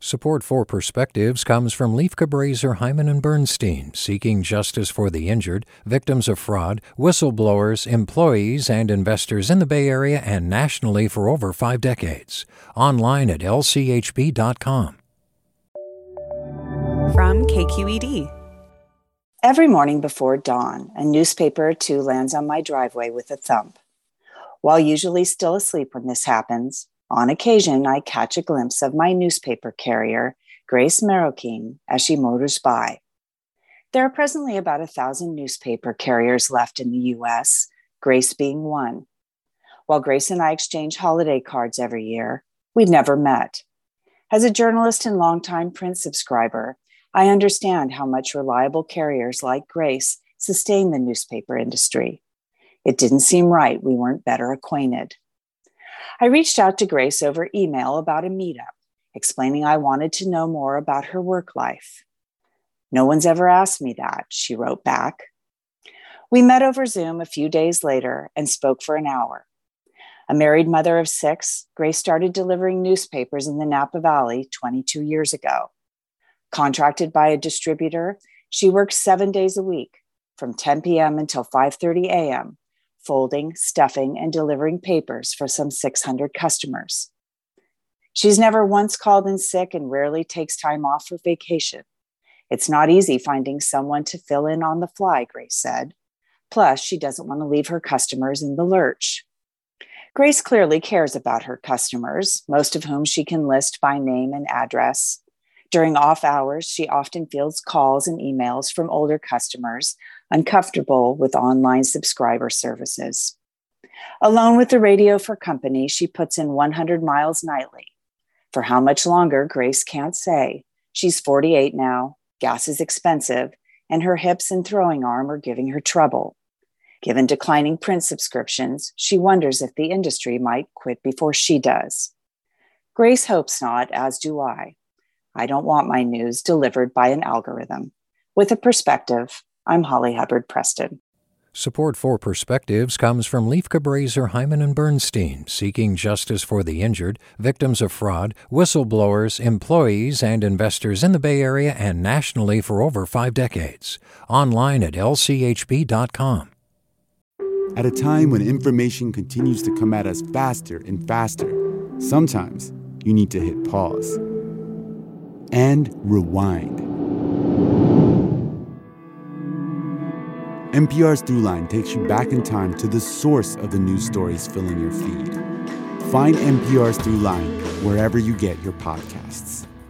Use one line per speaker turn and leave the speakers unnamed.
Support for Perspectives comes from Leif Cabraser, Hyman and Bernstein, seeking justice for the injured, victims of fraud, whistleblowers, employees, and investors in the Bay Area and nationally for over 5 decades. Online at lchb.com.
From KQED.
Every morning before dawn, a newspaper or two lands on my driveway with a thump. While usually still asleep when this happens, on occasion I catch a glimpse of my newspaper carrier, Grace Marroquin, as she motors by. There are presently about 1,000 newspaper carriers left in the U.S., Grace being one. While Grace and I exchange holiday cards every year, we've never met. As a journalist and longtime print subscriber, I understand how much reliable carriers like Grace sustain the newspaper industry. It didn't seem right we weren't better acquainted. I reached out to Grace over email about a meetup, explaining I wanted to know more about her work life. "No one's ever asked me that," she wrote back. We met over Zoom a few days later and spoke for an hour. A married mother of 6, Grace started delivering newspapers in the Napa Valley 22 years ago. Contracted by a distributor, she works 7 days a week, from 10 p.m. until 5:30 a.m., folding, stuffing, and delivering papers for some 600 customers. She's never once called in sick and rarely takes time off for vacation. "It's not easy finding someone to fill in on the fly," Grace said. Plus, she doesn't want to leave her customers in the lurch. Grace clearly cares about her customers, most of whom she can list by name and address. During off hours, she often fields calls and emails from older customers uncomfortable with online subscriber services. Alone with the radio for company, she puts in 100 miles nightly. For how much longer, Grace can't say. She's 48 now, gas is expensive, and her hips and throwing arm are giving her trouble. Given declining print subscriptions, she wonders if the industry might quit before she does. Grace hopes not, as do I. I don't want my news delivered by an algorithm. With a perspective, I'm Holly Hubbard Preston.
Support for Perspectives comes from Leif Cabraser, Hyman and Bernstein, seeking justice for the injured, victims of fraud, whistleblowers, employees, and investors in the Bay Area and nationally for over 5 decades. Online at lchb.com.
At a time when information continues to come at us faster and faster, sometimes you need to hit pause and rewind. NPR's Throughline takes you back in time to the source of the news stories filling your feed. Find NPR's Throughline wherever you get your podcasts.